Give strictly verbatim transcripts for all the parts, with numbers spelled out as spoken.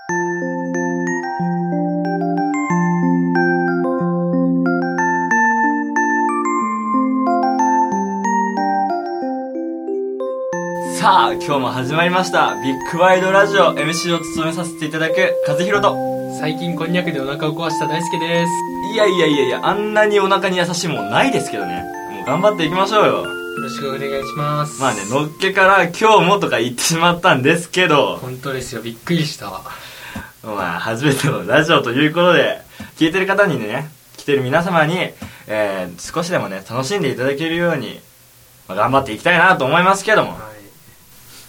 さあ今日も始まりましたビッグワイドラジオ。 エムシー を務めさせていただく和弘と、 最近こんにゃくでお腹を壊した大輔です。 いやいやいやいや、あんなにお腹に優しいもんないですけどね。もう頑張っていきましょうよ。 よろしくお願いします。 まあね、のっけから今日もとか言ってしまったんですけど、 本当ですよ、びっくりしたわ。 まあ初めてのラジオということで、聞いてる方にね、来てる皆様に、えー、少しでもね楽しんでいただけるように、まあ、頑張っていきたいなと思いますけども、はい、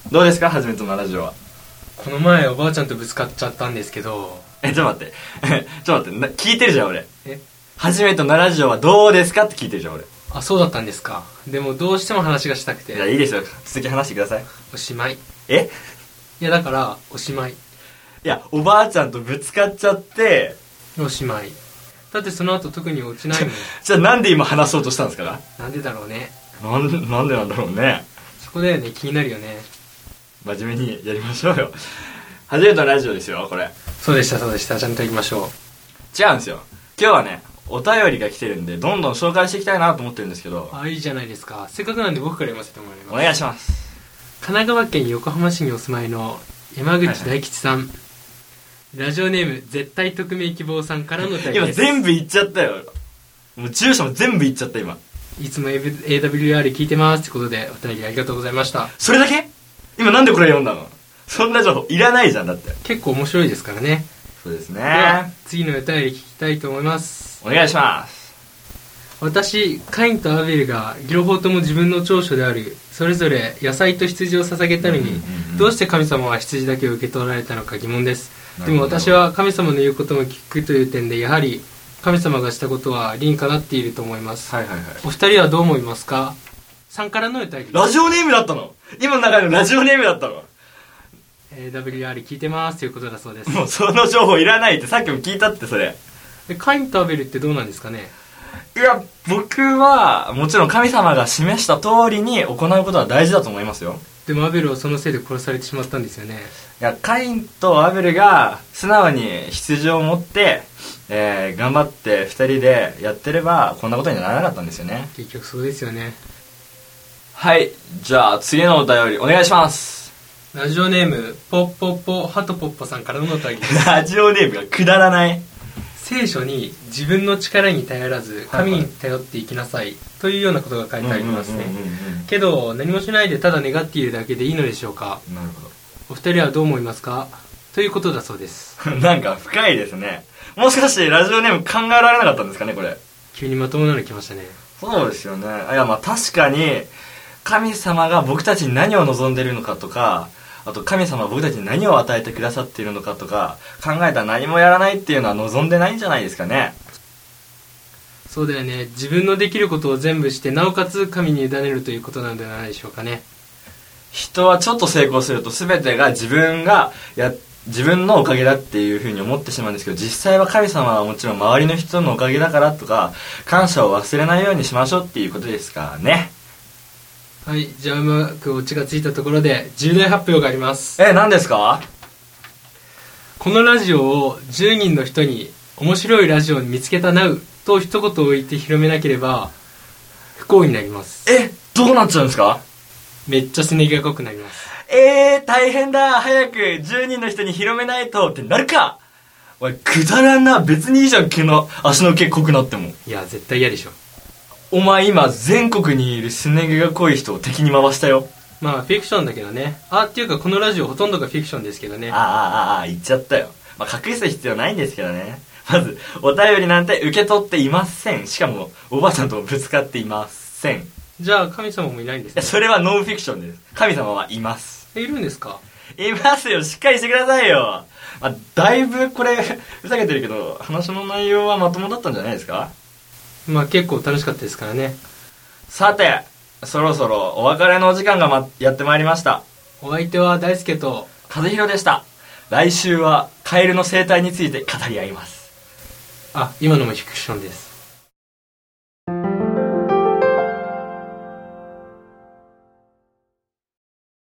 どうですか初めてのラジオは。 この前おばあちゃんとぶつかっちゃったんですけど。 え、ちょっと待ってちょっと待ってな、聞いてるじゃん俺。 え、 初めてのラジオはどうですかって聞いてるじゃん俺。 あ、そうだったんですか。でもどうしても話がしたくて。 いや、いいですよ、続き話してください。 おしまい。 え、 いやだからおしまい。 いや、おばあちゃんとぶつかっちゃっておしまい。だってその後特に落ちないもんじゃあなんで今話そうとしたんですか。 なんでだろうね。 なんで、なんでなんだろうね。 そこだよね、気になるよね。 真面目にやりましょうよ。初めてのラジオですよこれ。 そうでしたそうでした、ちゃんと行きましょう。違うんですよ、今日はねお便りが来てるんで、どんどん紹介していきたいなと思ってるんですけど。 あ、いいじゃないですか。せっかくなんで僕から読ませてもらいます。 お願いします。 神奈川県横浜市にお住まいの山口大吉さん、はいはい、ラジオネーム絶対匿名希望さんからのお便りです。 今全部言っちゃったよ。もう住所も全部言っちゃった今。 いつも エーダブリューアール 聞いてますってことでお便りありがとうございました。 それだけ？今なんでこれ読んだの？そんな情報いらないじゃん。だって結構面白いですからね。 そうですね。 では次のお便り聞きたいと思います。 お願いします。 私カインとアベルが両方とも自分の長所であるそれぞれ野菜と羊を捧げたのに、うんうんうん、どうして神様は羊だけを受け取られたのか疑問です。でも私は神様の言うことも聞くという点でやはり神様がしたことは理にかなっていると思います、はいはいはい、お二人はどう思いますか。さんからのお便り。 ラジオネームだったの？今の中のラジオネームだったの？ エーダブリューアール 聞いてますということだそうです。 もうその情報いらないってさっきも聞いたって。それでカインとアベルってどうなんですかね。 いや、僕はもちろん神様が示した通りに行うことは大事だと思いますよ。 でもアベルはそのせいで殺されてしまったんですよね。 いや、カインとアベルが素直に羊を持って、えー、頑張ってふたりでやってればこんなことにならなかったんですよね。 結局そうですよね。 はい、じゃあ次のお便りお願いします。 ラジオネームポッポッポハトポッポさんからのお便りです。 ラジオネームがくだらない。 聖書に自分の力に頼らず神に頼っていきなさいというようなことが書いてありますね。けど何もしないでただ願っているだけでいいのでしょうか。 なるほど。 お二人はどう思いますかということだそうです。 なんか深いですね。もしかしてラジオネーム考えられなかったんですかねこれ。 急にまともなの来ましたね。 そうですよね。いや、まあ確かに神様が僕たちに何を望んでいるのかとか、あと神様は僕たちに何を与えてくださっているのかとか考えたら何もやらないっていうのは望んでないんじゃないですかね。 そうだよね。自分のできることを全部してなおかつ神に委ねるということなのではないでしょうかね。 人はちょっと成功すると全てが自分がや自分のおかげだっていうふうに思ってしまうんですけど、実際は神様はもちろん周りの人のおかげだからとか感謝を忘れないようにしましょうっていうことですからね。 はい、じゃあうまくオチがついたところで重大発表があります。 え、何ですか。 このラジオをじゅうにんの人に面白いラジオに見つけたなうと一言置いて広めなければ不幸になります。 え、どうなっちゃうんですか。 めっちゃすね毛が濃くなります。 えー、大変だ。早くじゅうにんの人に広めないとってなるか。おい、くだらんな。別にいいじゃん、毛の足の毛濃くなっても。 いや絶対嫌でしょ。 お前今全国にいるすね毛が濃い人を敵に回したよ。 まあフィクションだけどね。あ、っていうかこのラジオほとんどがフィクションですけどね。 ああああ言っちゃったよ。まあ隠す必要ないんですけどね。まずお便りなんて受け取っていません。しかもおばあちゃんともぶつかっていません。 じゃあ神様もいないんですね。 それはノンフィクションです。神様はいます。 え、いるんですか。 いますよ。しっかりしてくださいよ。まあ、だいぶこれふざけてるけど話の内容はまともだったんじゃないですか。 まあ結構楽しかったですからね。 さてそろそろお別れのお時間が、ま、やってまいりました。 お相手は大輔と和弘でした。来週はカエルの生態について語り合います。 あ、今のもフィクションです。